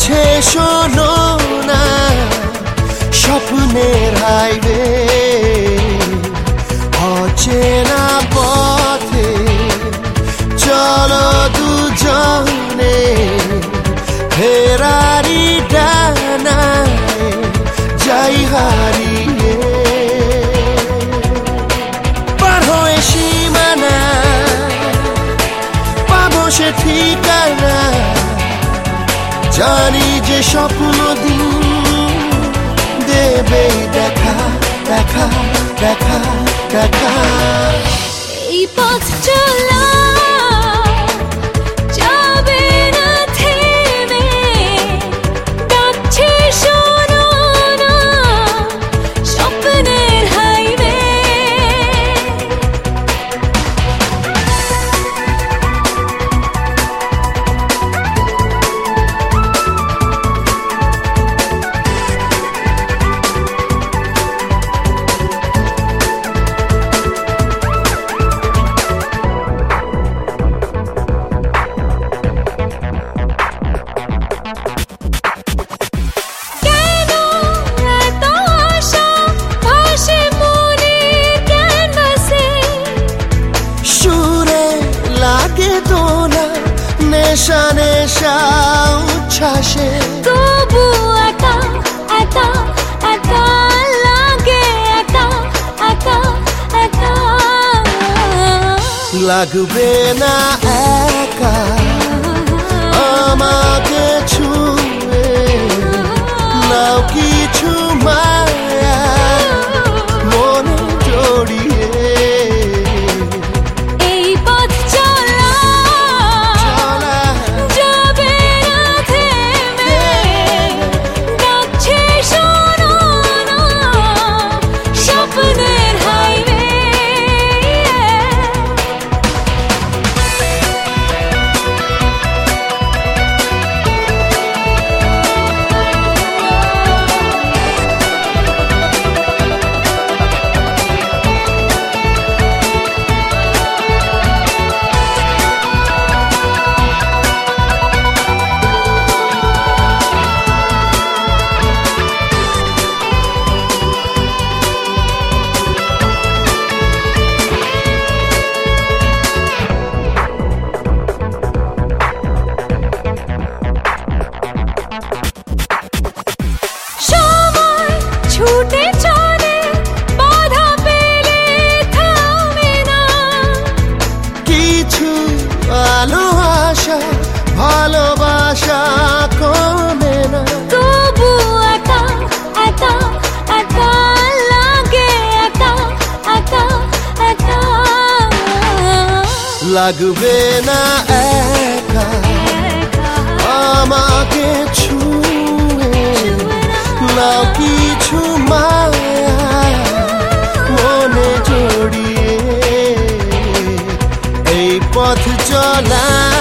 আছে শোনো না স্বপ্নের হাইওয়ে অচেনা পথে চলো দুজনে ফেরারি ডানায় যাই হারিয়ে পার হয়ে সীমানা পাবো সে ঠিকানা জানি যে স্বপ্ন দিন দেবে দেখা দেখা দেখা দেখা এই পথ চলা যাবে না থেমে ডাকছে শোনো না স্বপ্নের হাইওয়ে নেশা নেশা উচ্ছ্বাসে তবু একা একা একা লাগে একা একা একা লাগবে না একা আমাকে ছুঁয়ে নাও কিছু মায়া মনে জড়িয়ে এই পথ চলা যাবে না থেমে ডাকছে শোনো না স্বপ্নের হাইওয়ে ছুটে চলে বাধা পেলে থামে না কিছু আলো আশা ভালোবাসা কমে না তবু একা একা একা লাগে একা একা একা লাগবে না একা আমাকে ছুঁয়ে নাও কিছু মায়া মনে জড়িয়ে এই পথ চলা